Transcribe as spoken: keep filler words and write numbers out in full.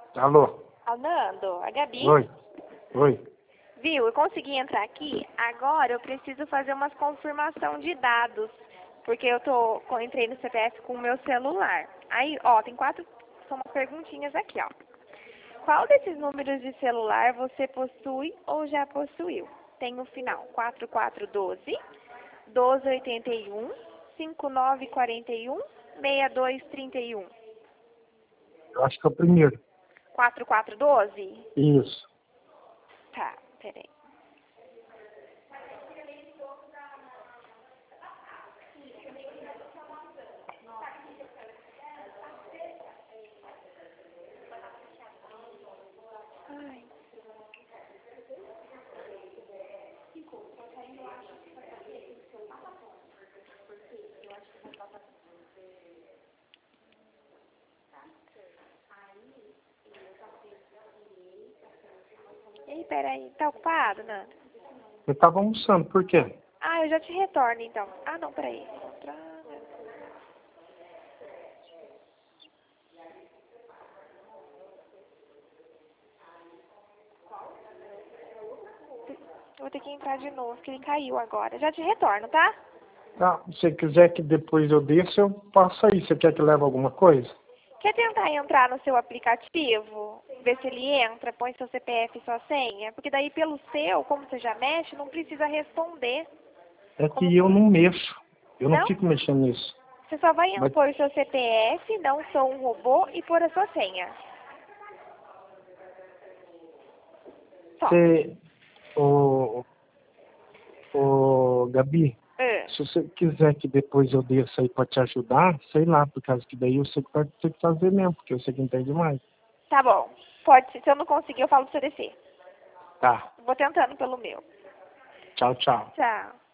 Alô? Nando, a Gabi. Oi. Oi. Viu? Eu consegui entrar aqui. Agora eu preciso fazer umas confirmação de dados. Porque eu tô, eu entrei no C P F com o meu celular. Aí, ó, tem quatro, são umas perguntinhas aqui, ó. Qual desses números de celular você possui ou já possuiu? Tem o final quatro quatro um dois, doze oitenta e um, cinco nove quarenta e um, seis dois trinta e um. Eu acho que é o primeiro. quatro quatro um dois? Isso. Tá, peraí. Ai. Ei, peraí, tá ocupado, Nando? Eu tava almoçando, por quê? Ah, eu já te retorno, então. Ah, não, peraí. Eu vou ter que entrar de novo, porque ele caiu agora. Já te retorno, tá? Tá, se você quiser que depois eu desça, eu passo aí. Você quer que leve alguma coisa? Quer tentar entrar no seu aplicativo? Ver se ele entra, põe seu C P F e sua senha? Porque daí pelo seu, como você já mexe, não precisa responder. É Como... que eu não mexo. Eu não Não? fico mexendo nisso. Você só vai Mas pôr o seu C P F, não sou um robô, e pôr a sua senha. Só. você... Ô, ô, Gabi, É. se você quiser que depois eu desça aí pra te ajudar, sei lá, por causa que daí eu sei que vai ter que fazer mesmo, porque eu sei que entende mais. Tá bom. Pode ser. Se eu não conseguir, eu falo pra você descer. Tá. Vou tentando pelo meu. Tchau, tchau. Tchau.